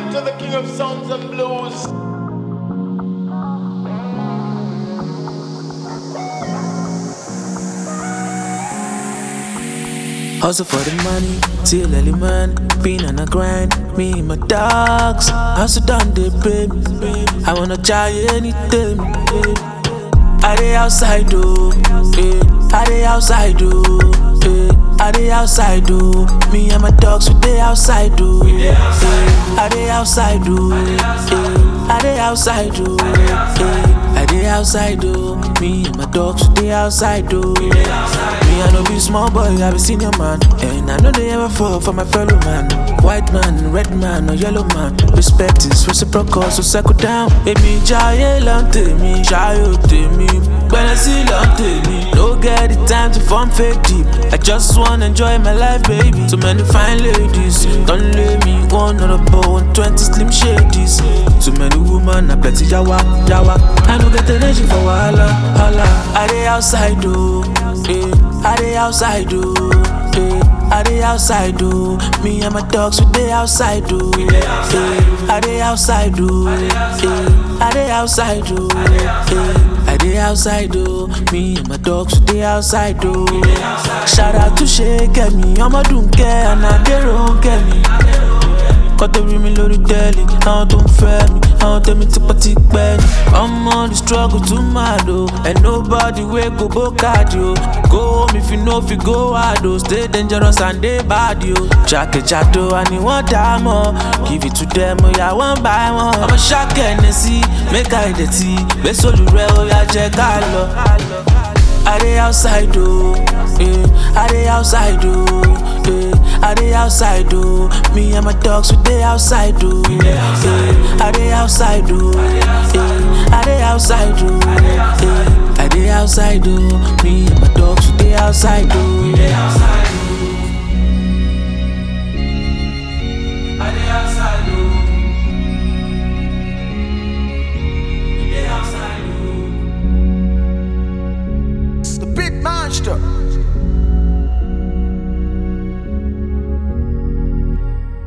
to the king of sounds and blues. Hustle for the money, till early man. Been on a grind, me and my dogs. Hustle down the baby. I wanna try anything. I dey outside though, I dey outside though, I dey outside though. Me and my dogs, we dey outside though. I dey outside though, I dey outside though, I dey outside though. Me and my dogs, we dey outside though. Me I no be small boy, I be senior man, and I know they ever fall for my fellow man. White man, red man, or yellow man. Respect is reciprocal, so settle down. Èmi jayé lọ́n tèmi, ṣayọ̀ tèmi. Gbẹ̀rẹ̀ sí lọ́n tèmi. No get the time to form fake deep. I just wanna enjoy my life, baby. Too many fine ladies, don't let me. One on a bow, 120 slim shadies. Too many women, I plenty yawa, yawa. I no get energy for wahala, hala. I dey outside though, I dey outside though, I dey outside though. Me and my dogs, we dey outside though, I dey outside though, I dey outside though, I dey outside though. Me and my dogs, we dey outside though. Shout out to Shake me, ọmọ Dunke and Aderonke mi. Kọ́ tó rí mi lórí tẹ́lì, àwọn tó ń fẹ́ mi, àwọn tẹ́mi tipẹ́tipẹ́ ni. I'm on the struggle too mad oh, and nobody wey go bokadi oh. Go home if you know if you go hard oh. Stay dangerous and dey bad oh. Jákèjádò àní wọ́n dá mọ́, give it to them oya one by one. Ọmọ ṣákẹ́ sí, make I dey tea, gbé sólù rẹ̀ oya jẹ́ ká lọ. I dey outside though, I dey outside though, I dey outside though. Me and my dogs, we dey outside though, I dey outside though, I dey outside though, I dey outside though. Me and my dogs, we dey outside though. I dey outside though. The big monster.